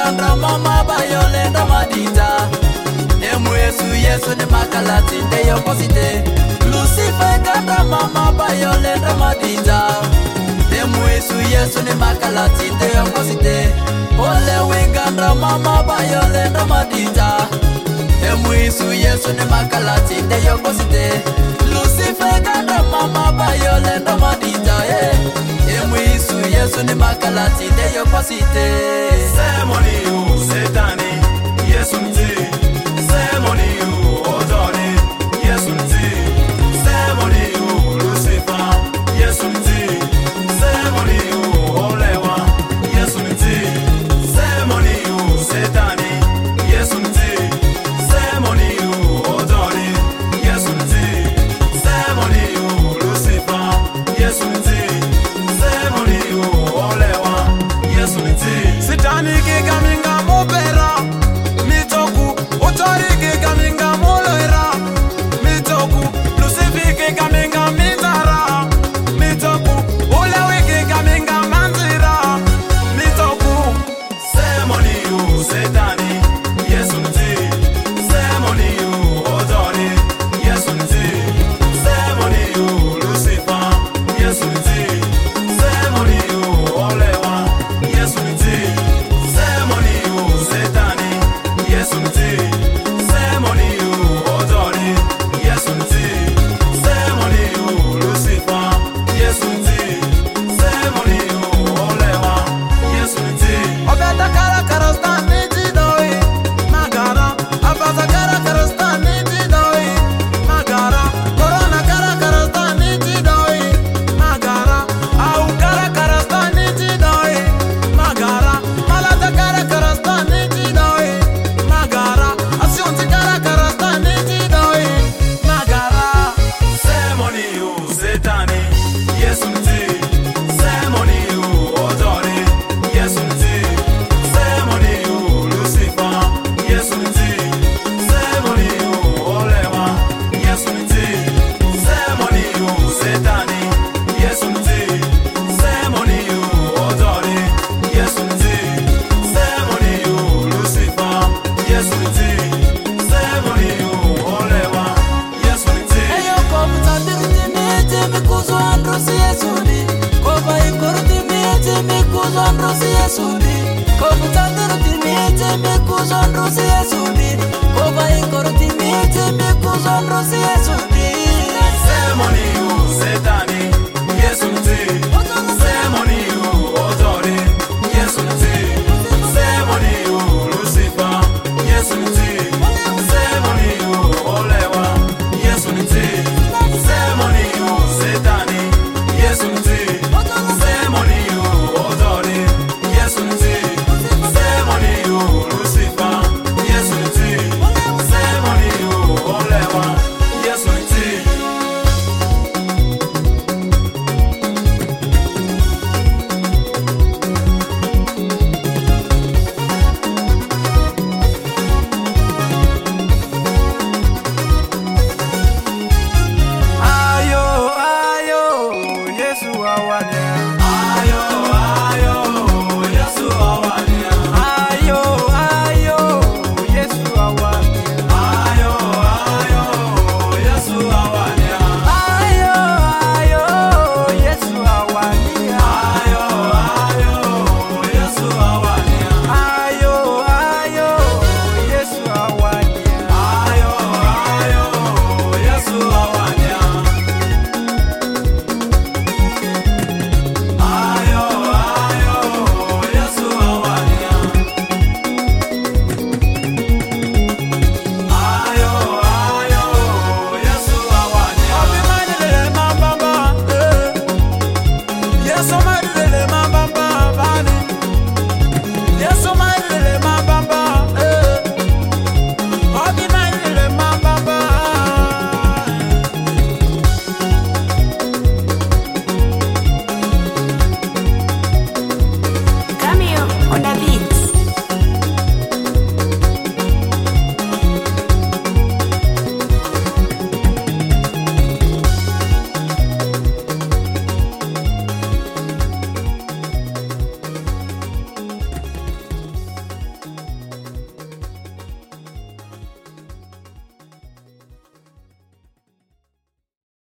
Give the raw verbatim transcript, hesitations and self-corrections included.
wengandra mama bayolenda madita. Emu Yesu Yesu ni makalati nde yoposite. Lucifer gandra mama bayolenda madita. Emu Yesu Yesu ni makalati nde yoposite. Ole wengandra mama bayolenda madita. Emu Yesu Yesu ni makalati nde yoposite. Lucifer gandra mama bayolenda madita. Emu Yesu Yesu ni makalati nde yoposite. Semoni u setani Yesu mti. Semoni u odori Yesu mti. Semoni u Lucifer Yesu mti. Semoni u olewa Yesu mti. Semoni u setani Yesu mti. Semoni u odori Yesu mti. Semoni u Lucifer Yesu mti. Semoni u olewa Yesu mti. Sitani giga minga mopera mitoku otori giga minga molera mitoku Lucifer giga minga mitara mitoku olewe giga minga manzira mitoku Semoni u setani Yesu mti. Semoni u odori Yesu mti. Semoni u Lucifer Yesu mti. Semoni u olewa Yesu mti. Semoni u setani Yesu mti. Semoni u odori Yesu mti. Semoni u Lucifer Yesu mti. Semoni u olewa Yesu mti. Obeta kara karostani tidoi magara. Abasa kara karostani tidoi magara. Corona kara karostani tidoi magara. Au kara karostani tidoi magara. Malata kara karostani tidoi magara. Asionti kara karostani tidoi magara. Semoni u setani Yesu mti. Semoni u odori Yesu mti. Semoni u Lucifer Yesu mti. Semoni u olewa Yesu mti. Semoni u setani Yesu mti. Semoni u odori Yesu mti. Semoni u Lucifer Yesu mti. Semoni u olewa Yesu mti. Eyo komutandikiti miti mikuzo androsi Yesudi. Koba ikorti miti mikuzo androsi Yesudi. Komutandikiti miti mikuzo androsi Yesudi. Koba ikorti miti mikuzo androsi Yesudi. Semoni u setani Yesu mti. Semoni u odori Yesu mti. Semoni u Lucifer Yesu mti. Semoni u olewa Yesu mti. Semoni u setani Yesu mti. Semoni u odori Yesu mti. Semoni u Lucifer Yesu mti. Semoni u olewa Yesu mti. Ayo, ayo, Yesu awania. Ayo, ayo, Yesu awania. Ayo, ayo, Yesu awania. Ayo, ayo, Yesu awania. Ayo, ayo, Yesu awania. Ayo, ayo, Yesu awania. Ayo, ayo, Yesu awania. Ayo, ayo, Yesu awania. Ayo, ayo, Yesu awania. Ayo, ayo, Yesu awania. Obi madele mambamba, eh. Yesu madele mambamba bani. Yesu